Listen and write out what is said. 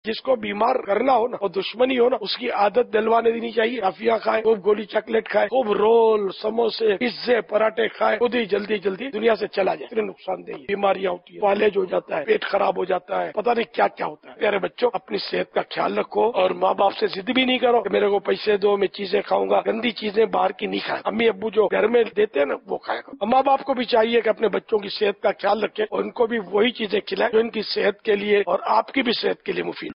जिसको बीमार करना हो ना, वो दुश्मनी हो ना, उसकी आदत दिलवाने देनी चाहिए। अफिया खाए, खूब गोली चॉकलेट खाए, खूब रोल समोसे पिज्जे पराठे खाए, खुद ही जल्दी जल्दी दुनिया से चला जाए। इतने नुकसानदेह बीमारियां होती है, कॉलेज हो जाता है, पेट खराब हो जाता है, पता नहीं क्या क्या होता है। प्यारे बच्चों, अपनी सेहत का ख्याल रखो और माँ बाप से जिद भी नहीं करो कि मेरे को पैसे दो, मैं चीजें खाऊंगा। गंदी चीजें बाहर की नहीं खाए। अम्मी अब्बू जो घर में देते हैं ना, वो खाएगा। माँ बाप को भी चाहिए कि अपने बच्चों की सेहत का ख्याल रखें और उनको भी वही चीजें खिलाएं जो इनकी सेहत के लिए और आपकी भी सेहत के लिए मुफीद।